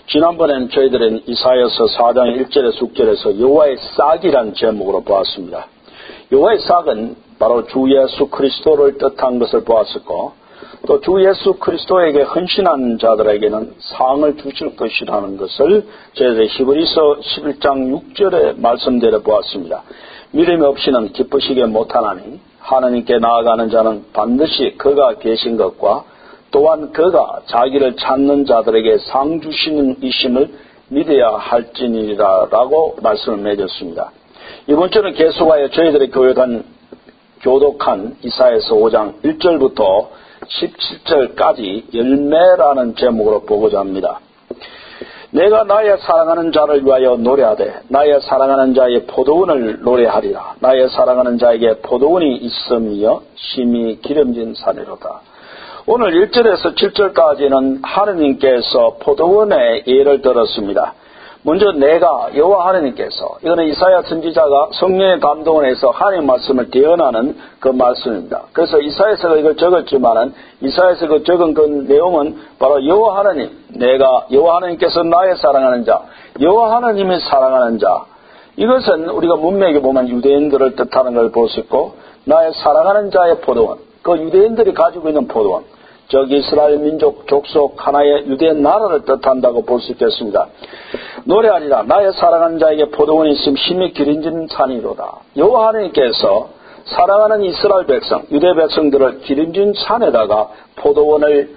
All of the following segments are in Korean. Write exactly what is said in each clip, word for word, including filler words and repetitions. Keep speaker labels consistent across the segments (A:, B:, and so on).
A: 지난번에는 저희들은 이사야서 사 장 일 절에서 육 절에서 여호와의 싹이라는 제목으로 보았습니다. 여호와의 싹은 바로 주 예수 그리스도를 뜻한 것을 보았었고, 또 주 예수 그리스도에게 헌신한 자들에게는 상을 주실 것이라는 것을 저희들이 히브리서 십일 장 육 절에 말씀대로 보았습니다. 믿음이 없이는 기쁘시게 못하나니 하나님께 나아가는 자는 반드시 그가 계신 것과 또한 그가 자기를 찾는 자들에게 상 주시는 이심을 믿어야 할지니라 라고 말씀을 맺었습니다. 이번 주는 계속하여 저희들이 교육한 교독한 이사야서 오 장 일 절부터 십칠 절까지 열매라는 제목으로 보고자 합니다. 내가 나의 사랑하는 자를 위하여 노래하되 나의 사랑하는 자의 포도원을 노래하리라. 나의 사랑하는 자에게 포도원이 있으며 심히 기름진 산이로다. 오늘 일 절에서 칠 절까지는 하느님께서 포도원의 예를 들었습니다. 먼저 내가 여호와 하느님께서, 이거는 이사야 선지자가 성령의 감동을 해서 하나님 말씀을 대언하는 그 말씀입니다. 그래서 이사야서가 이걸 적었지만은 이사야서 그 적은 그 내용은 바로 여호와 하느님, 내가 여호와 하느님께서 나의 사랑하는 자, 여호와 하느님이 사랑하는 자. 이것은 우리가 문맥에 보면 유대인들을 뜻하는 걸 볼 수 있고, 나의 사랑하는 자의 포도원, 그 유대인들이 가지고 있는 포도원, 즉 이스라엘 민족 족속 하나의 유대 나라를 뜻한다고 볼 수 있겠습니다. 노래하리라. 나의 사랑하는 자에게 포도원이 있음 심히 기름진 산이로다. 여호와 하나님께서 사랑하는 이스라엘 백성, 유대 백성들을 기름진 산에다가 포도원을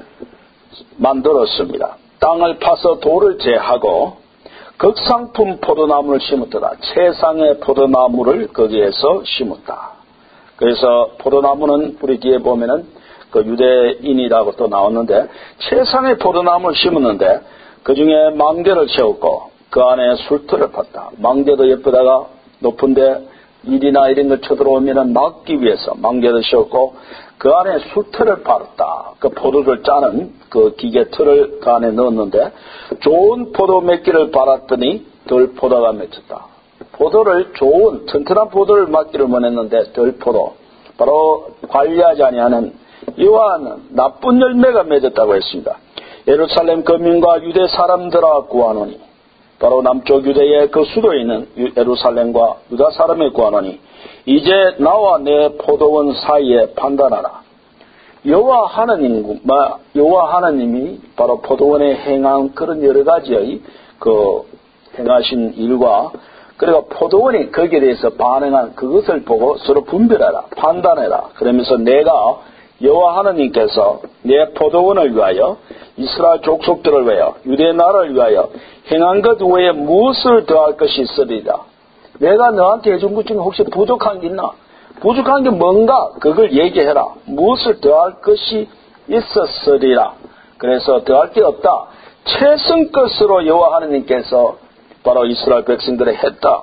A: 만들었습니다. 땅을 파서 돌을 제하고 극상품 포도나무를 심었더라. 최상의 포도나무를 거기에서 심었다. 그래서 포도나무는 우리 뒤에 보면은 그 유대인이라고 또 나왔는데, 최상의 포도나무를 심었는데 그 중에 망대를 세웠고 그 안에 술틀을 팠다. 망대도 예쁘다가 높은데 일이나 이런 걸 쳐들어오면 막기 위해서 망대를 세웠고 그 안에 술틀을 팔았다. 그 포도를 짜는 그 기계 틀을 그 안에 넣었는데, 좋은 포도 몇 개를 팔았더니 덜 포도가 맺혔다. 포도를 좋은 튼튼한 포도를 맡기를 원했는데 덜 포도, 바로 관리하지 아니하는 이와는 나쁜 열매가 맺었다고 했습니다. 예루살렘 거민과 유대 사람들아 구하노니, 바로 남쪽 유대의 그 수도에 있는 예루살렘과 유다 사람에 구하노니 이제 나와 내 포도원 사이에 판단하라. 여호와 하나님, 여호와 하나님이 바로 포도원에 행한 그런 여러 가지의 그 행하신 일과, 그리고 포도원이 거기에 대해서 반응한 그것을 보고 서로 분별하라, 판단해라. 그러면서 내가 여호와 하나님께서 내 포도원을 위하여, 이스라엘 족속들을 위하여, 유대 나라를 위하여 행한 것 외에 무엇을 더할 것이 있으리라. 내가 너한테 해준 것 중에 혹시 부족한 게 있나? 부족한 게 뭔가 그걸 얘기해라. 무엇을 더할 것이 있었으리라. 그래서 더할 게 없다. 최선 것으로 여호와 하나님께서 바로 이스라엘 백성들을 했다.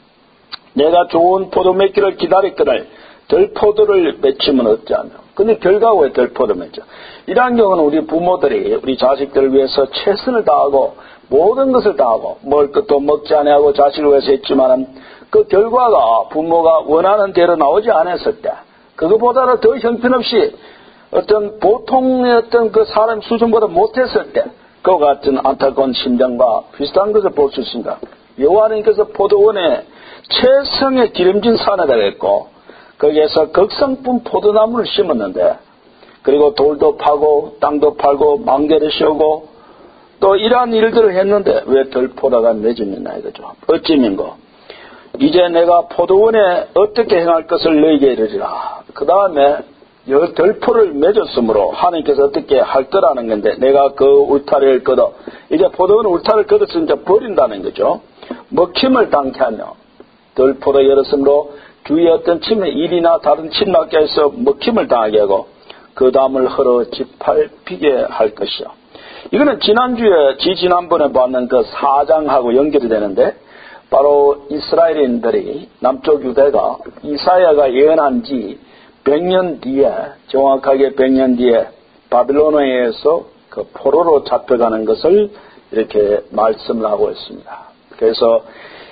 A: 내가 좋은 포도 맺기를 기다렸거늘 덜 포도를 맺히면 어찌하며. 근데 결과가 왜 덜 포도 맺죠? 이러한 경우는 우리 부모들이 우리 자식들을 위해서 최선을 다하고 모든 것을 다하고 먹을 것도 먹지 아니하고 자식을 위해서 했지만은 그 결과가 부모가 원하는 대로 나오지 않았을 때, 그것보다는 더 형편없이 어떤 보통의 어떤 그 사람 수준보다 못했을 때, 그와 같은 안타까운 심정과 비슷한 것을 볼 수 있습니다. 여호와 하나님께서 포도원에 최성의 기름진 산에다 했고 거기에서 극성품 포도나무를 심었는데, 그리고 돌도 파고 땅도 팔고 망대를 씌우고 또 이러한 일들을 했는데 왜 덜 포도가 맺었느냐 이거죠. 어찌민고 이제 내가 포도원에 어떻게 행할 것을 너희에게 이르리라. 그 다음에 덜 포를 맺었으므로 하나님께서 어떻게 할 거라는 건데, 내가 그 울타리를 걷어, 이제 포도원 울타리를 걷어서 이제 버린다는 거죠. 먹힘을 당케 하며 덜 포도 열었으므로 주위에 어떤 침해, 일이나 다른 침략자에서 먹힘을 당하게 하고 그 담을 헐어 짓밟히게 할 것이요. 이거는 지난주에, 지지난번에 봤는 그 사장하고 연결이 되는데, 바로 이스라엘인들이 남쪽 유대가 이사야가 예언한 지 백 년 뒤에, 정확하게 백 년 뒤에 바빌론에 의해서 그 포로로 잡혀가는 것을 이렇게 말씀을 하고 있습니다. 그래서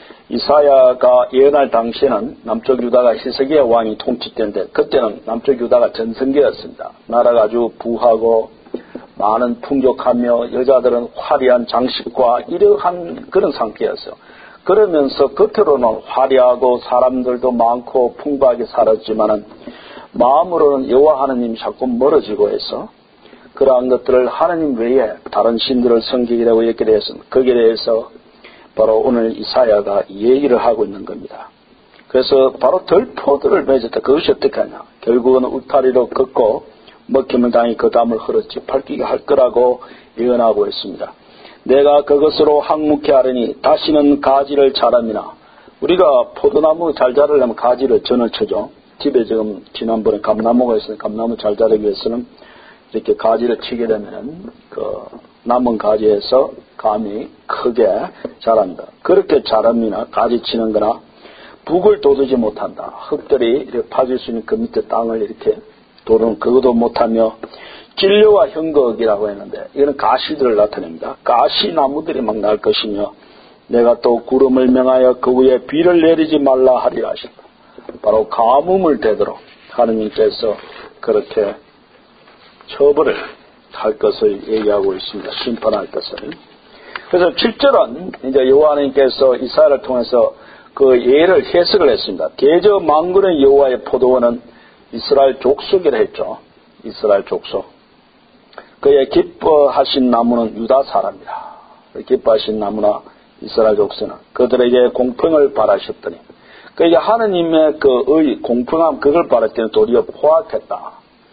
A: 이사야가 예언할 당시에는 남쪽 유다가 히스기야 왕이 통치 때인데, 그때는 남쪽 유다가 전성기였습니다. 나라가 아주 부하고 많은 풍족하며 여자들은 화려한 장식과 이러한 그런 상태였어요. 그러면서 겉으로는 화려하고 사람들도 많고 풍부하게 살았지만은 마음으로는 여호와 하나님이 자꾸 멀어지고 해서 그러한 것들을 하나님 외에 다른 신들을 섬기게 되고 이렇게 대해서 거기에 대해서 바로 오늘 이사야가 얘기를 하고 있는 겁니다. 그래서 바로 들포들을 맺었다. 그것이 어떻게 하냐. 결국은 울타리로 걷고 먹힘을 당히 그 담을 흐렸지 밝히게 할 거라고 예언하고 있습니다. 내가 그것으로 항목케 하려니 다시는 가지를 자람이나 우리가 포도나무 잘 자라려면 가지를 전을 쳐죠. 집에 지금 지난번에 감나무가 있으니 감나무 잘 자라기 위해서는 이렇게 가지를 치게 되면 그 남은 가지에서 감이 크게 자란다. 그렇게 자랍니다. 가지 치는 거나 북을 돋우지 못한다. 흙들이 이렇게 파질 수 있는 그 밑에 땅을 이렇게 도는 그것도 못하며 진료와 형극이라고 했는데 이거는 가시들을 나타냅니다. 가시나무들이 막 날 것이며 내가 또 구름을 명하여 그 위에 비를 내리지 말라 하리라 하신다. 바로 가뭄을 대도록 하느님께서 그렇게 처벌을 할 것을 얘기하고 있습니다. 심판할 것을. 그래서 칠 절은 이제 여호와 하나님께서 이사야를 통해서 그 예를 해석을 했습니다. 대저 만군의 여호와의 포도원은 이스라엘 족속이라 했죠. 이스라엘 족속. 그의 기뻐하신 나무는 유다 사람이라. 기뻐하신 나무나 이스라엘 족속은 그들에게 공평을 바라셨더니 그에게 하느님의 그 의 공평함 그걸 바랐더니 도리어 포악했다.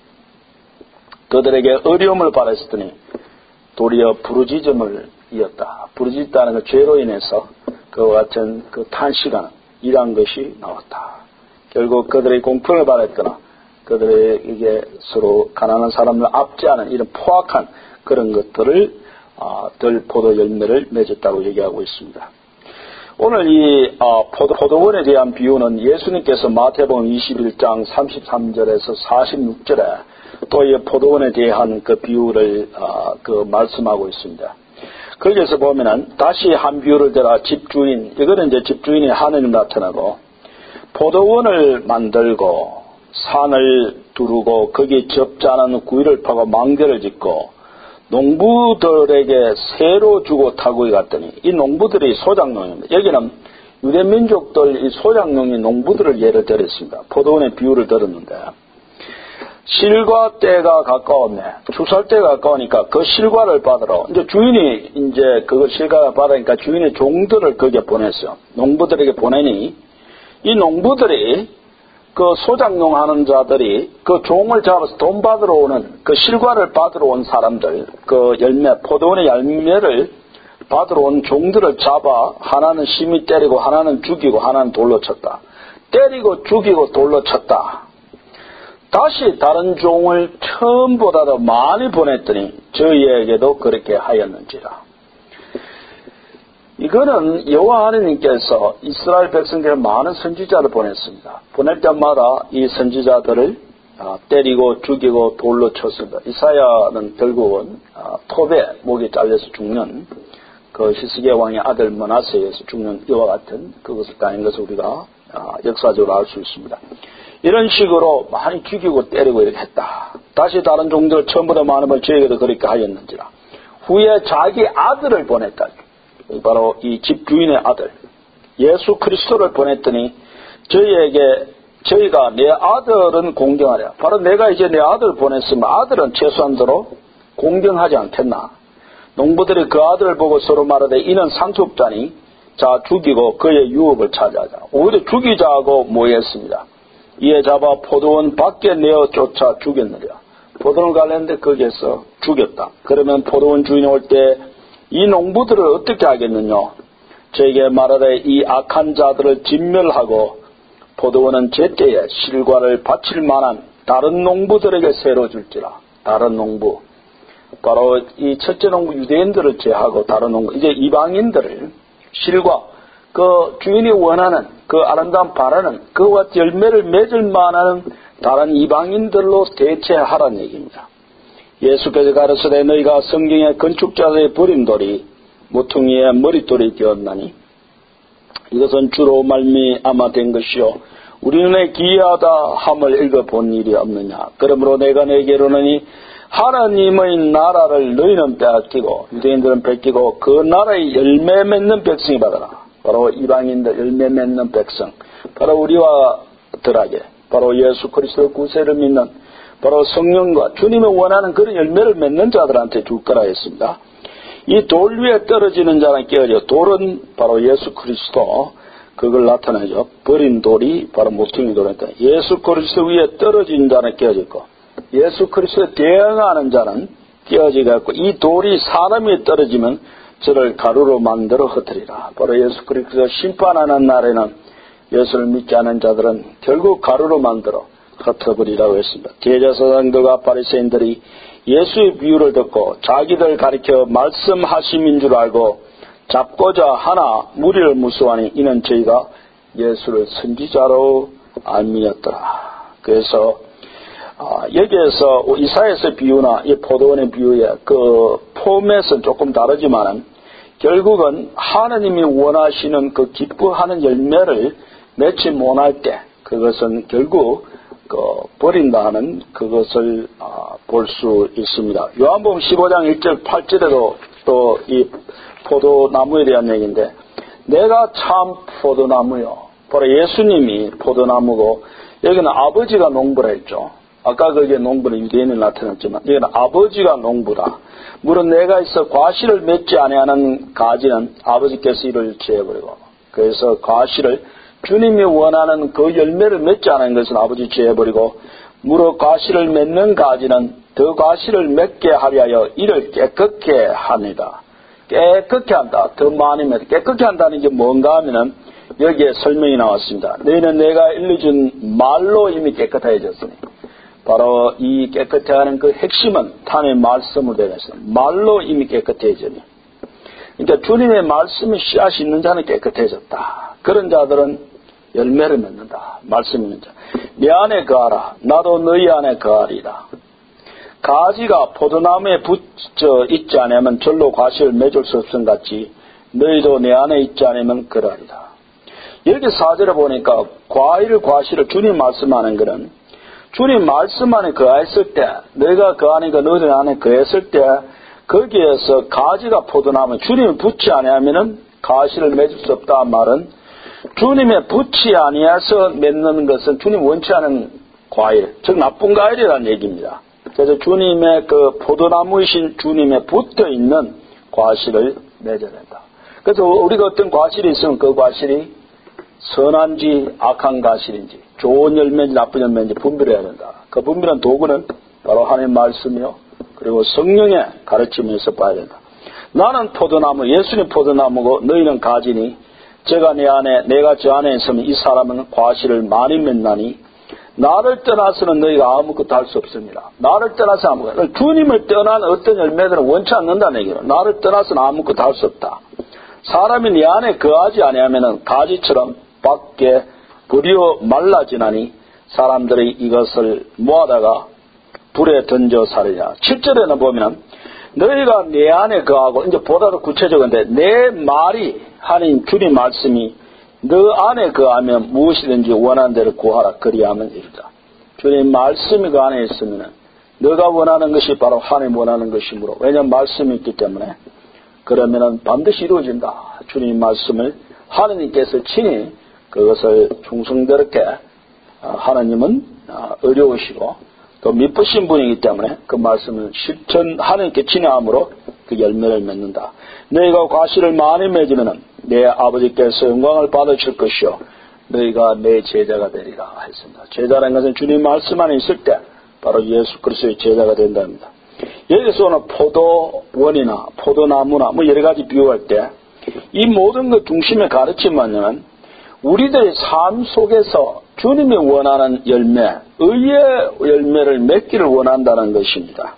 A: 그들에게 어려움을 바랐더니 도리어 부르짖음을 이었다. 부르짖다는 그 죄로 인해서 그와 같은 그 탄식하는 이러한 것이 나왔다. 결국 그들의 공평을 바랬거나 그들에게 서로 가난한 사람을 압제하는 이런 포악한 그런 것들을 아, 들 포도 열매를 맺었다고 얘기하고 있습니다. 오늘 이 아, 포도, 포도원에 대한 비유는 예수님께서 마태복음 이십일 장 삼십삼 절에서 사십육 절에 또 이 포도원에 대한 그 비유를 아, 그 말씀하고 있습니다. 거기에서 보면은 다시 한 비유를 들어 집주인, 이거는 이제 집주인이 하느님 나타나고 포도원을 만들고 산을 두르고 거기에 접자하는 구이를 파고 망대를 짓고 농부들에게 새로 주고 타고 갔더니 이 농부들이 소작농입니다. 여기는 유대 민족들 이 소작농이 농부들을 예를 들었습니다. 포도원의 비유를 들었는데 실과 때가 가까웠네. 추수할 때가 가까우니까 그 실과를 받으러 이제 주인이 이제 그걸 실과를 받으니까 주인의 종들을 거기에 보냈어요. 농부들에게 보내니 이 농부들이 그 소작농 하는 자들이 그 종을 잡아서 돈 받으러 오는 그 실과를 받으러 온 사람들 그 열매 포도원의 열매를 받으러 온 종들을 잡아 하나는 심히 때리고 하나는 죽이고 하나는 돌로 쳤다. 때리고 죽이고 돌로 쳤다. 다시 다른 종을 처음보다 더 많이 보냈더니 저희에게도 그렇게 하였는지라. 이거는 여호와 하나님께서 이스라엘 백성들의 많은 선지자를 보냈습니다. 보낼 때마다 이 선지자들을 때리고 죽이고 돌로 쳤습니다. 이사야는 결국은 톱에 목이 잘려서 죽는 그 히스기야 왕의 아들 므낫세에 의해서 죽는 이와 같은 그것을 당한 것을 우리가 역사적으로 알 수 있습니다. 이런 식으로 많이 죽이고 때리고 이렇게 했다. 다시 다른 종들 처음보다 많으면 저에게도 그렇게 하였는지라. 후에 자기 아들을 보냈다. 바로 이 집주인의 아들 예수 그리스도를 보냈더니 저희에게 저희가 내 아들은 공경하랴. 바로 내가 이제 내 아들을 보냈으면 아들은 최소한도로 공경하지 않겠나. 농부들이 그 아들을 보고 서로 말하되 이는 상속자니 자 죽이고 그의 유업을 차지하자. 오히려 죽이자고 모였습니다. 이에 잡아 포도원 밖에 내어 쫓아 죽였느냐. 포도원을 가려는데 거기에서 죽였다. 그러면 포도원 주인이 올 때 이 농부들을 어떻게 하겠느냐. 저에게 말하되 이 악한 자들을 진멸하고 포도원은 제때에 실과를 바칠 만한 다른 농부들에게 새로 줄지라. 다른 농부. 바로 이 첫째 농부 유대인들을 제하고 다른 농부 이제 이방인들을 실과 그 주인이 원하는 그 아름다운 바라는 그와 열매를 맺을 만한 다른 이방인들로 대체하라는 얘기입니다. 예수께서 가르치되 너희가 성경의 건축자들의 버린 돌이 모퉁이의 머릿돌이 되었나니 이것은 주로 말미암아 된 것이요 우리 눈에 기이하다 함을 읽어본 일이 없느냐. 그러므로 내가 내게 이르노니 하나님의 나라를 너희는 빼앗기고 유대인들은 뺏기고 그 나라의 열매 맺는 백성이 받아라. 바로 이방인들 열매 맺는 백성, 바로 우리와 들에게 바로 예수 그리스도의 구세를 믿는 바로 성령과 주님이 원하는 그런 열매를 맺는 자들한테 줄 거라 했습니다. 이 돌 위에 떨어지는 자는 깨어져. 돌은 바로 예수 그리스도, 그걸 나타내죠. 버린 돌이 바로 모퉁이 돌이다. 예수 그리스도 위에 떨어진 자는 깨어졌고, 예수 그리스도에 대응하는 자는 깨어지겠고, 이 돌이 사람 위에 떨어지면 저를 가루로 만들어 흩으리라. 바로 예수 그리스도 심판하는 날에는 예수를 믿지 않은 자들은 결국 가루로 만들어 흩어버리라고 했습니다. 제자사장들과 바리새인들이 예수의 비유를 듣고 자기들 가리켜 말씀하심인 줄 알고 잡고자 하나 무리를 무수하니 이는 저희가 예수를 선지자로 알미였더라. 그래서 아, 여기에서 이사야서의 비유나 이 포도원의 비유의 그 폼에서는 조금 다르지만 결국은 하나님이 원하시는 그 기뻐하는 열매를 맺지 못할 때 그것은 결국 그 버린다는 그것을 아, 볼 수 있습니다. 요한복음 십오 장 일 절 팔 절에도 또 이 포도나무에 대한 얘기인데, 내가 참 포도나무요. 바로 예수님이 포도나무고, 여기는 아버지가 농부라 했죠. 아까 거기에 농부는 유대인이 나타났지만 여기는 아버지가 농부다. 물론 내가 있어 과실을 맺지 아니하는 가지는 아버지께서 이를 제해버리고, 그래서 과실을 주님이 원하는 그 열매를 맺지 않은 것은 아버지 제해버리고, 무릇 과실을 맺는 가지는 더 과실을 맺게 하려 이를 깨끗게 합니다. 깨끗게 한다. 더 많이 맺다. 깨끗게 한다는 게 뭔가 하면은 여기에 설명이 나왔습니다. 너희는 내가 일러준 말로 이미 깨끗해졌으니, 바로 이 깨끗해 하는 그 핵심은 탄의 말씀으로 되어 있습니다. 말로 이미 깨끗해지니, 그러니까 주님의 말씀이 씨앗이 있는 자는 깨끗해졌다. 그런 자들은 열매를 맺는다. 말씀이 있는 자. 내 안에 거하라. 나도 너희 안에 거하리라. 가지가 포도나무에 붙어 있지 않으면 절로 과실을 맺을 수 없음 같이 너희도 내 안에 있지 않으면 그러하리라. 여기 사 절에 보니까 과일, 과실을 주님 말씀하는 것은 주님 말씀 안에 거했을 때, 너희가 그 안에, 너희들 안에 거했을 때 거기에서 가지가 포도나무, 주님이 붙지 아니하면은 과실을 맺을 수 없다 말은 주님의 붙지 아니해서 맺는 것은 주님 원치 않은 과일, 즉 나쁜 과일이라는 얘기입니다. 그래서 주님의 그 포도나무이신 주님의 붙어 있는 과실을 맺어야 된다. 그래서 우리가 어떤 과실이 있으면 그 과실이 선한지 악한 과실인지, 좋은 열매인지 나쁜 열매인지 분별해야 된다. 그 분별한 도구는 바로 하나님의 말씀이요, 그리고 성령의 가르침에서 봐야 된다. 나는 포도나무, 예수님 포도나무고 너희는 가지니 제가 내 안에, 내가 저 안에 있으면 이 사람은 과실을 많이 맺나니 나를 떠나서는 너희가 아무것도 할 수 없습니다. 나를 떠나서 아무것도, 주님을 떠난 어떤 열매들은 원치 않는다는 얘기예요. 나를 떠나서는 아무것도 할 수 없다. 사람이 네 안에 거하지 아니하면은 가지처럼 밖에 버려 말라지나니 사람들이 이것을 모아다가 불에 던져 사르냐. 칠 절에는 보면 너희가 내 안에 거하고, 이제 보다 더 구체적인데, 내 말이 하나님 주님 말씀이 너 안에 거하면 무엇이든지 원하는 대로 구하라. 그리하면 이르다. 주님 말씀이 그 안에 있으면 너가 원하는 것이 바로 하나님 원하는 것이므로, 왜냐하면 말씀이 있기 때문에 그러면은 반드시 이루어진다. 주님 말씀을 하나님께서 친히 그것을 충성스럽게, 하나님은 어려우시고 또 미쁘신 분이기 때문에 그 말씀을 실천 하나님께 친애함으로 그 열매를 맺는다. 너희가 과실을 많이 맺으면 내 아버지께서 영광을 받으실 것이요 너희가 내 제자가 되리라 했습니다. 제자라는 것은 주님 말씀 안에 있을 때 바로 예수 그리스도의 제자가 된답니다. 여기서 오늘 포도원이나 포도나무나 뭐 여러 가지 비유할 때 이 모든 것 중심에 가르침은 우리들의 삶 속에서 주님이 원하는 열매, 의의 열매를 맺기를 원한다는 것입니다.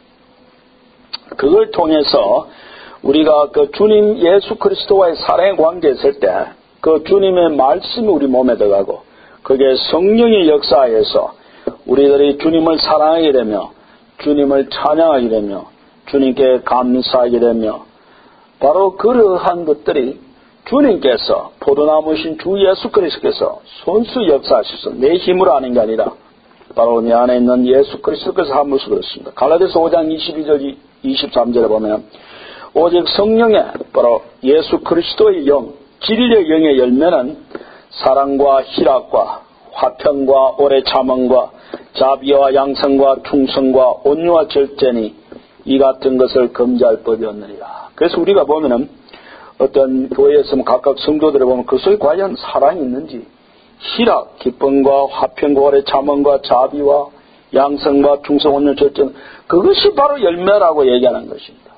A: 그걸 통해서 우리가 그 주님 예수 그리스도와의 사랑의 관계에 있을 때 그 주님의 말씀이 우리 몸에 들어가고 그게 성령의 역사에서 우리들이 주님을 사랑하게 되며 주님을 찬양하게 되며 주님께 감사하게 되며 바로 그러한 것들이 주님께서 포도나무신 주 예수 그리스도께서 손수 역사하셔서 내 힘으로 하는 게 아니라 바로 내 안에 있는 예수 그리스도께서 함으로써 그렇습니다. 갈라디아서 오 장 이십이 절 이십삼 절에 보면 오직 성령의 바로 예수 그리스도의 영, 진리의 영의 열매는 사랑과 희락과 화평과 오래 참음과 자비와 양성과 충성과 온유와 절제니 이 같은 것을 금지할 법이 없느니라. 그래서 우리가 보면은 어떤 교회에서 각각 성도들을 보면 그 속에 과연 사랑이 있는지, 희락, 기쁨과 화평과 오래 참음과 자비와 양성과 충성, 온유, 절제, 그것이 바로 열매라고 얘기하는 것입니다.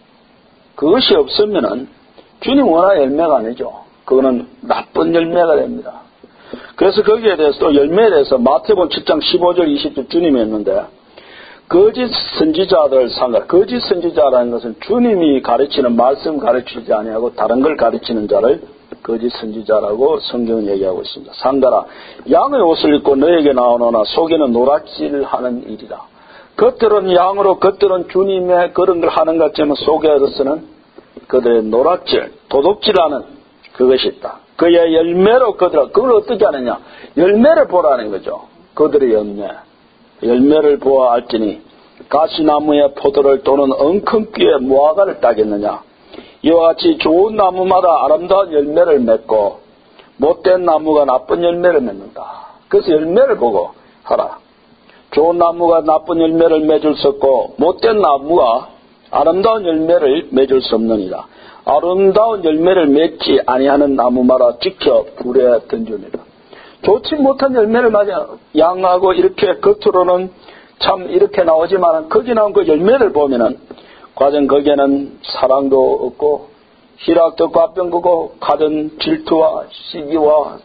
A: 그것이 없으면은 주님 원하는 열매가 아니죠. 그거는 나쁜 열매가 됩니다. 그래서 거기에 대해서 또 열매에 대해서 마태복음 칠 장 십오 절 이십 절 주님이 했는데, 거짓 선지자들 상가, 거짓 선지자라는 것은 주님이 가르치는 말씀 가르치지 아니하고 다른 걸 가르치는 자를 거짓 선지자라고 성경은 얘기하고 있습니다. 상가라, 양의 옷을 입고 너에게 나오노나 속에는 노랗지를 하는 일이라. 겉들은 양으로 겉들은 주님의 그런 걸 하는 것 같지만 속에서는 그들의 노랗질, 도둑질하는 그것이 있다. 그의 열매로 그들, 그걸 어떻게 하느냐? 열매를 보라는 거죠. 그들의 열매. 열매를 보아 알지니 가시나무에 포도를 또는 엉겅퀴에 무화과를 따겠느냐? 이와 같이 좋은 나무마다 아름다운 열매를 맺고 못된 나무가 나쁜 열매를 맺는다. 그래서 열매를 보고 하라. 좋은 나무가 나쁜 열매를 맺을 수 없고 못된 나무가 아름다운 열매를 맺을 수 없느니라. 아름다운 열매를 맺지 아니하는 나무마다 지켜 불에 던지니라. 좋지 못한 열매를 맞아 양하고 이렇게 겉으로는 참 이렇게 나오지만 거기 나온 그 열매를 보면은 과연 거기에는 사랑도 없고 희락도 과병거고 가든 질투와 시기와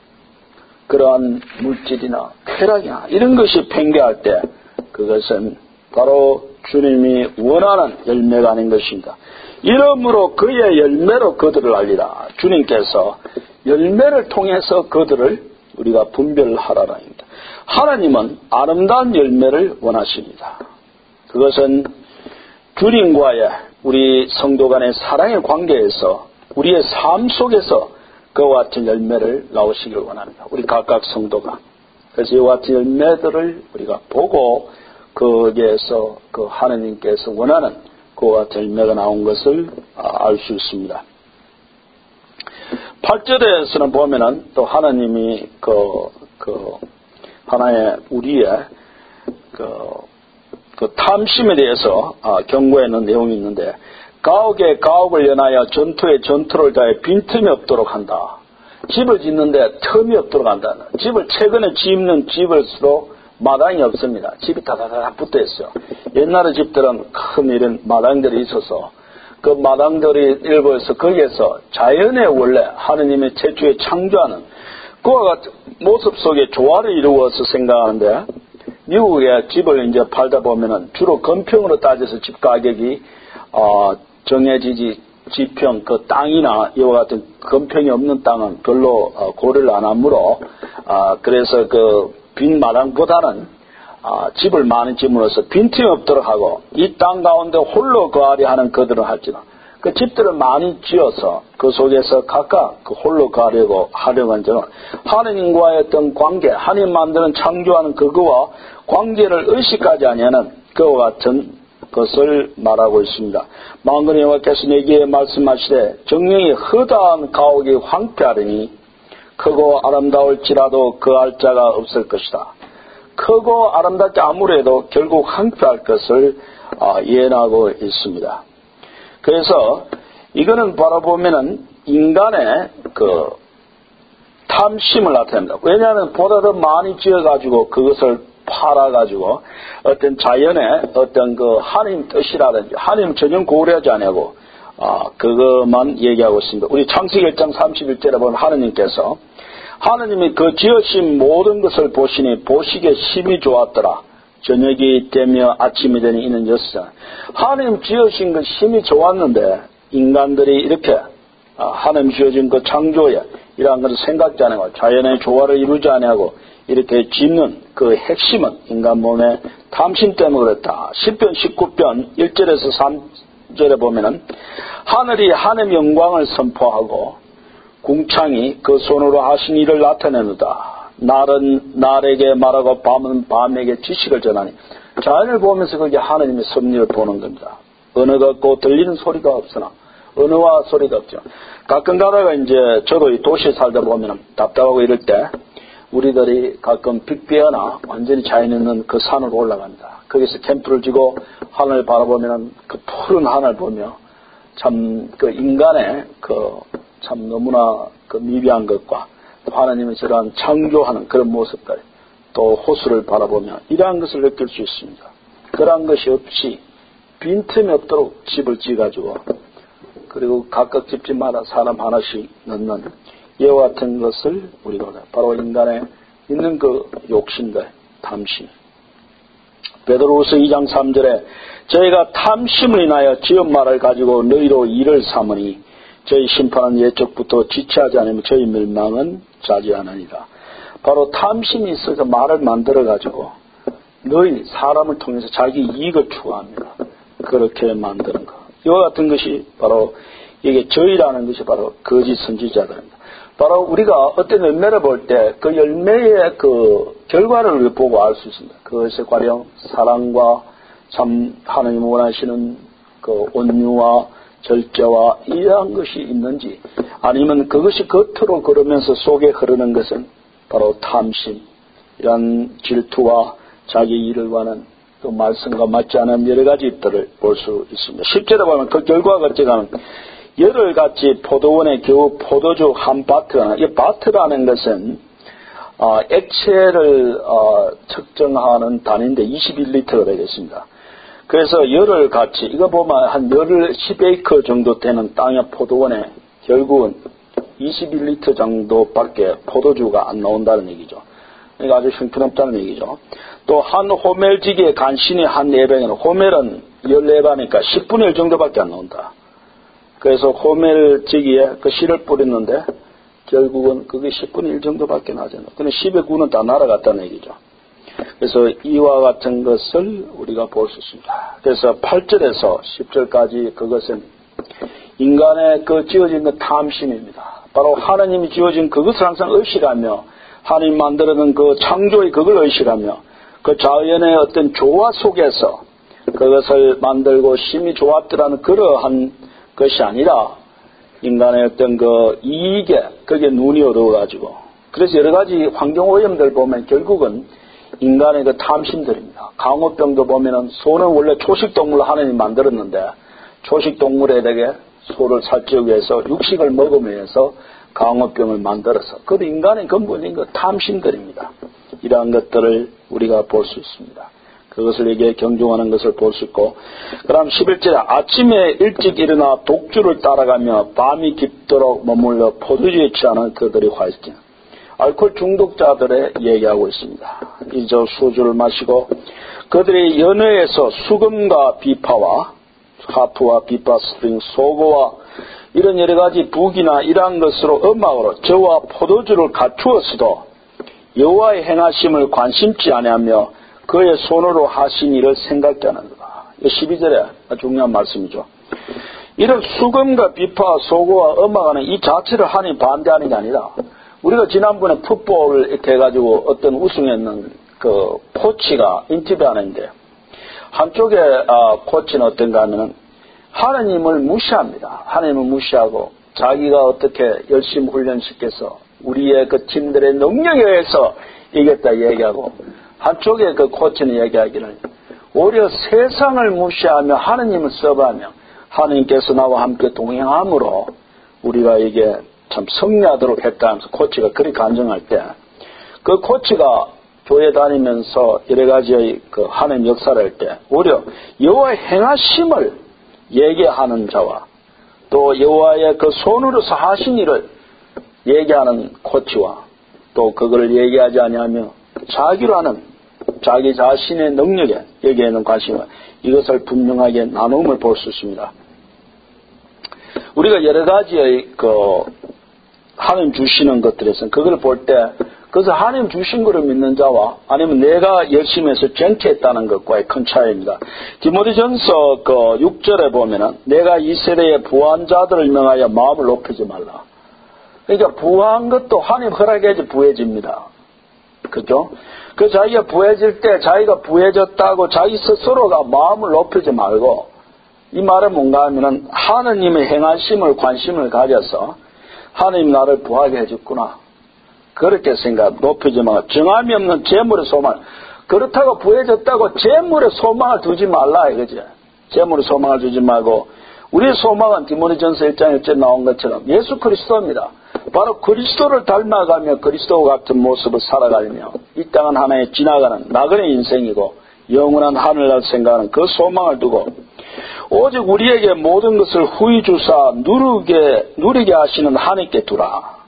A: 그러한 물질이나 쾌락이나 이런 것이 팽배할 때 그것은 바로 주님이 원하는 열매가 아닌 것입니다. 이러므로 그의 열매로 그들을 알리라. 주님께서 열매를 통해서 그들을 우리가 분별하라는 겁니다. 하나님은 아름다운 열매를 원하십니다. 그것은 주님과의 우리 성도 간의 사랑의 관계에서 우리의 삶 속에서 그와 같은 열매를 나오시길 원합니다. 우리 각각 성도가. 그래서 이와 같은 열매들을 우리가 보고 거기에서 그 하나님께서 원하는 그와 같은 열매가 나온 것을 알 수 있습니다. 팔 절에서는 보면은 또 하나님이 그, 그, 하나의 우리의 그, 그 탐심에 대해서 아, 경고하는 내용이 있는데, 가옥에 가옥을 연하여 전투에 전투를 다해 빈틈이 없도록 한다. 집을 짓는데 틈이 없도록 한다. 집을 최근에 짓는 집일수록 마당이 없습니다. 집이 다다다 붙어 있어요. 옛날의 집들은 큰 이런 마당들이 있어서 그 마당들이 일부에서 거기에서 자연의 원래 하느님의 최초에 창조하는 그와 같은 모습 속에 조화를 이루어서 생각하는데, 미국의 집을 이제 팔다 보면은 주로 건평으로 따져서 집 가격이 어, 정해지지, 지평 그 땅이나 이와 같은 건평이 없는 땅은 별로 어, 고려를 안 하므로 어, 그래서 그 빈 마당보다는 아, 집을 많이 지으로써 빈틈이 없도록 하고 이 땅 가운데 홀로 거하려 하는 그들은 할지라. 그 집들을 많이 지어서 그 속에서 각각 그 홀로 거하려고 하려는 저는 하느님과의 어떤 관계, 하느님 만드는 창조하는 그거와 관계를 의식하지 아니하는 그와 같은 것을 말하고 있습니다. 만군의 여호와께서 내게 말씀하시되 정령이 허다한 가옥이 황폐하리니 크고 아름다울지라도 그 알 자가 없을 것이다. 크고 아름답지 아무래도 결국 황폐할 것을 예언하고 있습니다. 그래서 이거는 바로 보면은 인간의 그 탐심을 나타냅니다. 왜냐하면 보다 더 많이 지어가지고 그것을 팔아가지고 어떤 자연의 어떤 그 하나님 뜻이라든지 하나님 전혀 고려하지 않고 아, 그것만 얘기하고 있습니다. 우리 창세기 일 장 삼십일 절에 보면 하느님께서 하느님이 그 지으신 모든 것을 보시니 보시기에 심히 좋았더라. 저녁이 되며 아침이 되니 이는 여섯. 하느님 지으신 것 심히 좋았는데 인간들이 이렇게 하느님 지어진 그 창조에 이러한 것을 생각지 않고 자연의 조화를 이루지 않고 이렇게 짓는 그 핵심은 인간 몸의 탐심 때문에 그랬다. 시편 십구 편 일 절에서 삼 절에 보면은 하늘이 하나님의 영광을 선포하고 궁창이 그 손으로 하신 일을 나타내는다. 날은 날에게 말하고 밤은 밤에게 지식을 전하니 자연을 보면서 그게 하나님의 섭리를 보는 겁니다. 언어가 없고 들리는 소리가 없으나 언어와 소리가 없죠. 가끔 가다가 이제 저도 이 도시에 살다 보면 답답하고 이럴 때 우리들이 가끔 빅베어나 완전히 자연 있는 그 산으로 올라갑니다. 거기서 캠프를 지고 하늘을 바라보면 그 푸른 하늘 보며 참 그 인간의 그 참 너무나 그 미비한 것과 하나님의 저러한 창조하는 그런 모습들 또 호수를 바라보며 이러한 것을 느낄 수 있습니다. 그러한 것이 없이 빈틈이 없도록 집을 지어가지고 그리고 각각 집집마다 사람 하나씩 넣는 이와 같은 것을 우리가 바로 인간의 있는 그 욕심들, 탐심. 베드로후서 이 장 삼 절에 저희가 탐심을 인하여 지은 말을 가지고 너희로 일을 삼으니 저희 심판은 예적부터 지체하지 않으면 저희 멸망은 자지하느니라. 바로 탐심이 있어서 말을 만들어가지고 너희 사람을 통해서 자기 이익을 추구합니다. 그렇게 만드는 것. 이와 같은 것이 바로 이게 저희라는 것이 바로 거짓 선지자들입니다. 바로 우리가 어떤 열매를 볼 때 그 열매의 그 결과를 보고 알 수 있습니다. 그것이 과연 사랑과 참 하나님 원하시는 그 온유와 절제와 이러한 것이 있는지 아니면 그것이 겉으로 걸으면서 속에 흐르는 것은 바로 탐심, 이런 질투와 자기 일을 구하는 또 말씀과 맞지 않은 여러 가지 것들을 볼 수 있습니다. 십 절에 보면 그 결과가 어찌가는 열흘같이 포도원에 겨우 포도주 한 바트가 이 바트라는 것은 어, 액체를 어, 측정하는 단위인데 이십일 리터가 되겠습니다. 그래서 열흘같이 이거 보면 한 열흘 십 에이커 정도 되는 땅의 포도원에 결국은 이십일 리터 정도밖에 포도주가 안 나온다는 얘기죠. 그러니까 아주 형편없다는 얘기죠. 또 한 호멜지기에 간신히 한 예배는 호멜은 열네 바니까 십분의 일 정도밖에 안 나온다. 그래서 호멜지기에 그 씨를 뿌렸는데 결국은 그게 십분의 일 정도밖에 나지 않아요. 근데 십의 구는 다 날아갔다는 얘기죠. 그래서 이와 같은 것을 우리가 볼 수 있습니다. 그래서 팔 절에서 십 절까지 그것은 인간의 그 지어진 그 탐심입니다. 바로 하나님이 지어진 그것을 항상 의식하며 하나님 만들어낸 그 창조의 그걸 의식하며 그 자연의 어떤 조화 속에서 그것을 만들고 심히 조합들하는 그러한 것이 아니라 인간의 어떤 그 이익에 그게 눈이 어두워가지고 그래서 여러 가지 환경 오염들 보면 결국은 인간의 그 탐심들입니다. 강호병도 보면은 소는 원래 초식동물로 하나님 만들었는데 초식동물에 대해 소를 살찌우기 위해서 육식을 먹으면서 강호병을 만들어서 그것도 인간의 근본인 그 탐심들입니다. 이러한 것들을 우리가 볼 수 있습니다. 그것을 이게 경중하는 것을 볼 수 있고 그다음 십일 절에 아침에 일찍 일어나 독주를 따라가며 밤이 깊도록 머물러 포도주에 취하는 그들이 화이팅 알코올 중독자들의 얘기하고 있습니다. 이제 소주를 마시고 그들이 연회에서 수금과 비파와 하프와 비파 스프링 소고와 이런 여러 가지 북이나 이러한 것으로 음악으로 저와 포도주를 갖추었어도 여호와의 행하심을 관심치 아니하며 그의 손으로 하신 일을 생각지 않는다. 십이 절에 중요한 말씀이죠. 이런 수금과 비파, 소고와 음악하는 이 자체를 하나님 반대하는 게 아니라 우리가 지난번에 풋볼 이렇게 해가지고 어떤 우승했는 그 코치가 인터뷰하는데 한쪽에 아, 코치는 어떤가 하면은 하나님을 무시합니다. 하나님을 무시하고 자기가 어떻게 열심히 훈련시켜서 우리의 그 팀들의 능력에 의해서 이겼다 얘기하고 한쪽에 그 코치는 얘기하기를 오히려 세상을 무시하며 하나님을 서버하며 하나님께서 나와 함께 동행함으로 우리가 이게 참 승리하도록 했다 하면서 코치가 그렇게 간증할 때 그 코치가 교회 다니면서 여러 가지의 그 하나님 역사를 할 때 오히려 여호와의 행하심을 얘기하는 자와 또 여호와의 그 손으로서 하신 일을 얘기하는 코치와 또 그걸 얘기하지 아니하며 자기로 하는 자기 자신의 능력에 여기에는 관심을 이것을 분명하게 나눔을 볼 수 있습니다. 우리가 여러 가지의 그 하나님 주시는 것들에서 그걸 볼 때 그래서 하나님 주신 것을 믿는 자와 아니면 내가 열심히 해서 쟁취했다는 것과의 큰 차이입니다. 디모데전서 그 육 절에 보면은 내가 이 세대의 부한 자들을 명하여 마음을 높이지 말라. 그러니까 부한 것도 하나님 허락해야지 부해집니다. 그죠? 그 자기가 부해질 때 자기가 부해졌다고 자기 스스로가 마음을 높이지 말고, 이 말은 뭔가 하면은 하느님의 행하심을 관심을 가져서 하느님 나를 부하게 해줬구나, 그렇게 생각, 높이지 말고, 정함이 없는 재물의 소망, 그렇다고 부해졌다고 재물의 소망을 두지 말라 이거지. 재물의 소망을 두지 말고, 우리의 소망은 디모데전서 일 장 일 절에 나온 것처럼 예수 그리스도입니다. 바로 그리스도를 닮아가며 그리스도와 같은 모습을 살아가며 이 땅은 하나의 지나가는 나그네 인생이고 영원한 하늘날 생각하는 그 소망을 두고, 오직 우리에게 모든 것을 후히 주사 누르게, 누리게 하시는 하나님께 두라.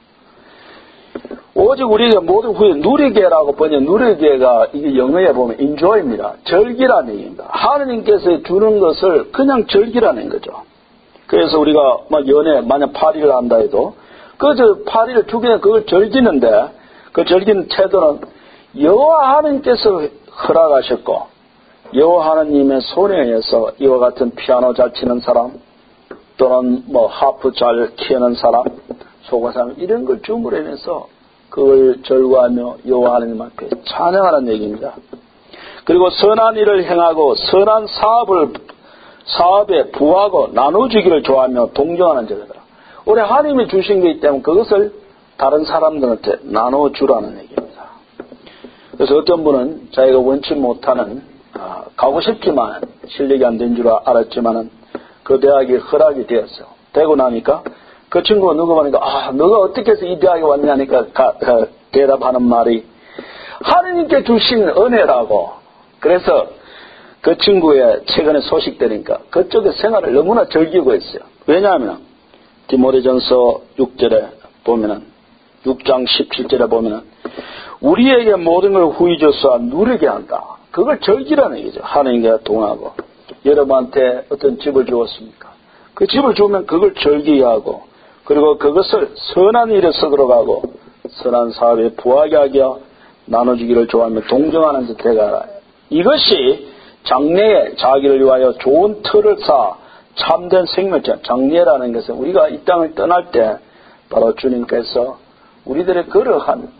A: 오직 우리에게 모든 후에 누리게라고 번역, 누리게가 이게 영어에 보면 enjoy입니다. 즐기라는 얘기입니다. 하느님께서 주는 것을 그냥 즐기라는 거죠. 그래서 우리가 막 연애, 만약 파리를 한다 해도 그저 파리를 주기에 그걸 즐기는데, 그 즐기는 태도는 여호와 하느님께서 허락하셨고, 여호와 하느님의 손에 의해서 이와 같은 피아노 잘 치는 사람, 또는 뭐 하프 잘 키우는 사람, 소가 사람, 이런 걸 줌으로 인해서 그걸 절구하며 여호와 하느님 앞에 찬양하는 얘기입니다. 그리고 선한 일을 행하고 선한 사업을 사업에 부하고 나눠주기를 좋아하며 동정하는 자들아. 우리 하나님이 주신 게 있기 때문에 그것을 다른 사람들한테 나눠주라는 얘기입니다. 그래서 어떤 분은 자기가 원치 못하는, 아, 가고 싶지만 실력이 안 된 줄 알았지만은 그 대학이 허락이 되었어요. 되고 나니까 그 친구가 누구 보니까, 아, 너가 어떻게 해서 이 대학에 왔냐니까 가, 가, 대답하는 말이 하느님께 주신 은혜라고. 그래서 그 친구의 최근에 소식 들으니까 그쪽의 생활을 너무나 즐기고 있어요. 왜냐하면 디모데전서 육 절에 보면은, 육 장 십칠 절에 보면은 우리에게 모든 걸 후히 줘서 누리게 한다. 그걸 즐기라는 얘기죠. 하느님과 동하고. 여러분한테 어떤 집을 주었습니까? 그 집을 주면 그걸 즐기게 하고, 그리고 그것을 선한 일에 쓰도록 하고 선한 사업에 부하게 하여 나눠주기를 좋아하며 동정하는 듯 해가라. 이것이 장래에 자기를 위하여 좋은 틀을 쌓아 참된 생명체. 장래라는 것은 우리가 이 땅을 떠날 때 바로 주님께서 우리들의 그러한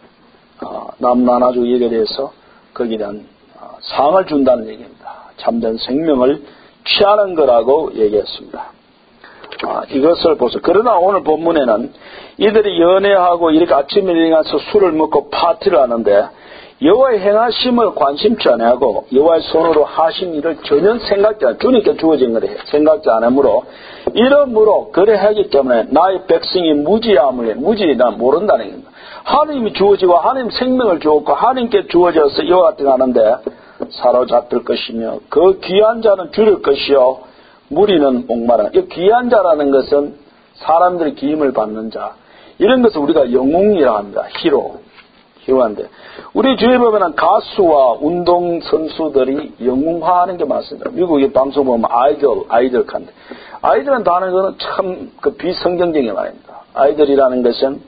A: 남나나주의에 대해서 거기에 대한 상을 준다는 얘기입니다. 참된 생명을 취하는 거라고 얘기했습니다. 아, 이것을 보세요. 그러나 오늘 본문에는 이들이 연애하고 이렇게 아침에 일어나서 술을 먹고 파티를 하는데 여호와의 행하심을 관심치 않아하고 여호와의 손으로 하신 일을 전혀 생각지 않아, 주님께 주어진 것을 생각지 않으므로, 이러므로 그래 하기 때문에 나의 백성이 무지함을 해. 무지나 모른다는 겁니다. 하나님이 주어지고 하나님 생명을 주었고 하나님께 주어져서 이와 같은 하는데 사로잡힐 것이며 그 귀한 자는 줄일 것이요 무리는 목마르다. 이 귀한 자라는 것은 사람들이 기임을 받는 자, 이런 것을 우리가 영웅이라 합니다. 히로, 히로한데, 우리 주위에 보면 가수와 운동 선수들이 영웅화하는 게 많습니다. 미국의 방송 보면 아이돌, 아이돌 칸데, 아이돌은 다는 거는 참 그 비성경적인 말입니다. 아이돌이라는 것은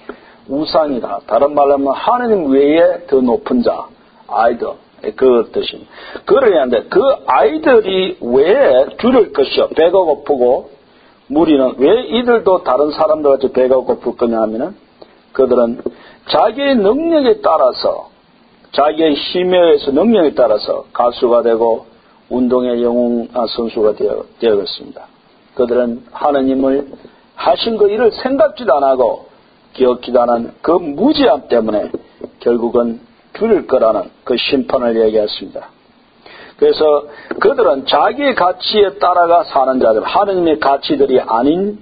A: 우상이다. 다른 말로 하면 하느님 외에 더 높은 자, 아이돌. 그 뜻입니다. 그래야 하는데 그 아이들이 왜 줄일 것이요? 배가 고프고 무리는 왜 이들도 다른 사람들같이 배가 고플 거냐 하면은 그들은 자기의 능력에 따라서, 자기의 힘에 의해서 능력에 따라서 가수가 되고 운동의 영웅 선수가 되어, 되었습니다. 그들은 하느님을 하신 그 일을 생각지도 안 하고 기억지도 않은 그 무지함 때문에 결국은 줄일 거라는 그 심판을 얘기했습니다. 그래서 그들은 자기의 가치에 따라가 사는 자들, 하느님의 가치들이 아닌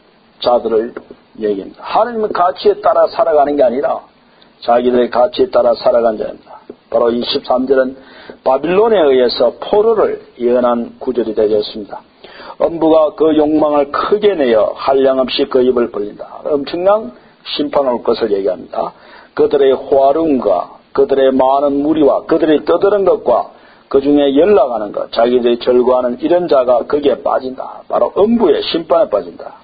A: 자들을 얘기합니다. 하느님의 가치에 따라 살아가는 게 아니라 자기들의 가치에 따라 살아간 자입니다. 바로 이십삼 절은 바빌론에 의해서 포로를 예언한 구절이 되겠습니다. 엄부가 그 욕망을 크게 내어 한량없이 그 입을 벌린다. 엄청난 심판 올 것을 얘기합니다. 그들의 호화름과 그들의 많은 무리와 그들의 떠드는 것과 그 중에 연락하는 것, 자기들이 절구하는 이런 자가 거기에 빠진다. 바로 엄부의 심판에 빠진다.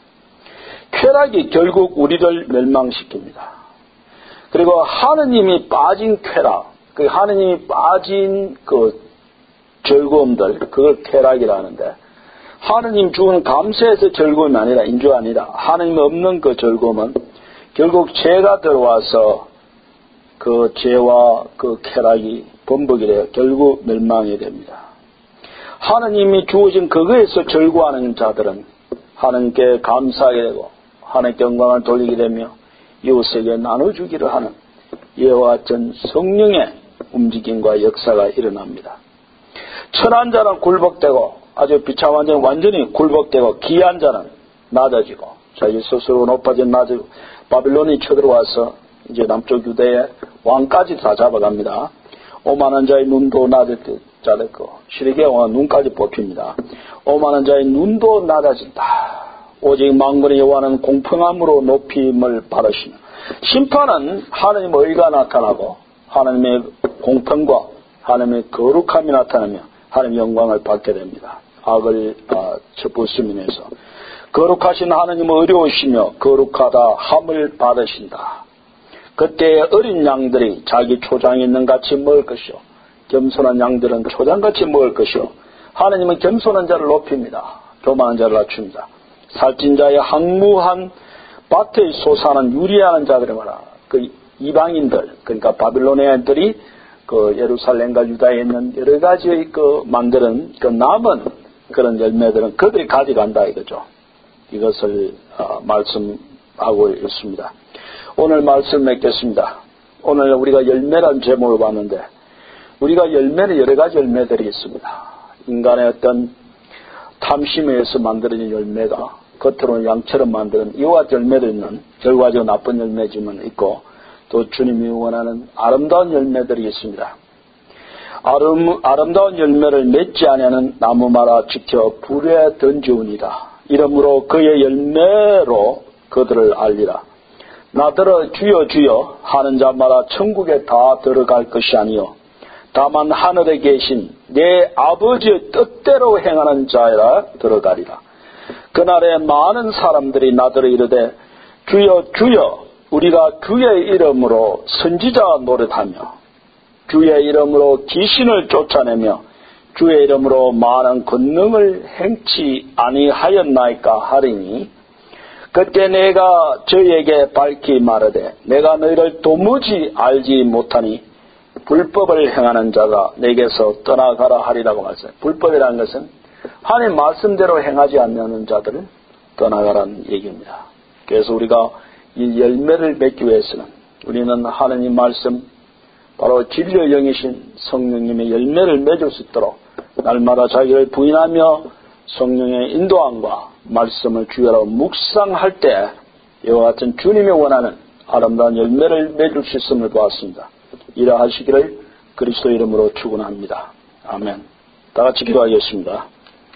A: 쾌락이 결국 우리를 멸망시킵니다. 그리고 하느님이 빠진 쾌락, 그 하느님이 빠진 그 즐거움들, 그걸 쾌락이라 하는데, 하느님 주는 감사해서 즐거움이 아니라, 인조가 아니라 하느님 없는 그 즐거움은 결국 죄가 들어와서 그 죄와 그 쾌락이 범벅이 되어 결국 멸망이 됩니다. 하느님이 주어진 그거에서 절구하는 자들은 하느님께 감사하게 되고 하느님께 영광을 돌리게 되며 이웃에게 나눠주기를 하는 이와 같은 성령의 움직임과 역사가 일어납니다. 천한 자는 굴복되고 아주 비참한 자는 완전히 굴복되고 기한 자는 낮아지고 자기 스스로 높아진 낮아지고 바빌론이 쳐들어와서 이제 남쪽 유대의 왕까지 다 잡아갑니다. 오만한 자의 눈도 낮아졌고 시리게 왕 눈까지 뽑힙니다. 오만한 자의 눈도 낮아진다. 오직 만군의 여호와는 공평함으로 높임을 받으시며 심판은 하나님의 의가 나타나고 하나님의 공평과 하나님의 거룩함이 나타나며 하나님의 영광을 받게 됩니다. 악을 아, 첩부수면 해서 거룩하신 하나님은 의로우시며 거룩하다 함을 받으신다. 그때 어린 양들이 자기 초장에 있는 같이 먹을 것이요 겸손한 양들은 초장같이 먹을 것이요 하나님은 겸손한 자를 높입니다. 교만한 자를 낮춥니다. 살찐 자의 항무한 밭에 솟아나는 유리하는 자들이 말아 그 이방인들 그러니까 바빌론의 애들이 그 예루살렘과 유다에 있는 여러 가지의 그 만드는 그 남은 그런 열매들은 그들이 가져간다 이거죠. 이것을 어, 말씀하고 있습니다. 오늘 말씀 맺겠습니다. 오늘 우리가 열매라는 제목을 봤는데 우리가 열매는 여러 가지 열매들이 있습니다. 인간의 어떤 탐심에 의해서 만들어진 열매가 겉으로는 양처럼 만드는 이와 같은 열매도 있는 결과적으로 나쁜 열매지만 있고 또 주님이 원하는 아름다운 열매들이 있습니다. 아름, 아름다운 열매를 맺지 아니하는 나무 말아 지켜 불에 던지우니라. 이러므로 그의 열매로 그들을 알리라. 나더러 주여 주여 하는 자 말아 천국에 다 들어갈 것이 아니요 다만 하늘에 계신 내 아버지의 뜻대로 행하는 자라 들어가리라. 그날에 많은 사람들이 나더러 이르되 주여 주여 우리가 주의 이름으로 선지자 노릇하며 주의 이름으로 귀신을 쫓아내며 주의 이름으로 많은 권능을 행치 아니하였나이까 하리니 그때 내가 저희에게 밝히 말하되 내가 너희를 도무지 알지 못하니 불법을 행하는 자가 내게서 떠나가라 하리라고 말했어요. 불법이라는 것은 하나님 말씀대로 행하지 않는 자들을 떠나가라는 얘기입니다. 그래서 우리가 이 열매를 맺기 위해서는 우리는 하나님 말씀 바로 진리의 영이신 성령님의 열매를 맺을 수 있도록 날마다 자기를 부인하며 성령의 인도함과 말씀을 주야로 묵상할 때 이와 같은 주님이 원하는 아름다운 열매를 맺을 수 있음을 보았습니다. 이러하시기를 그리스도 이름으로 축원합니다. 아멘. 다 같이 기도하겠습니다.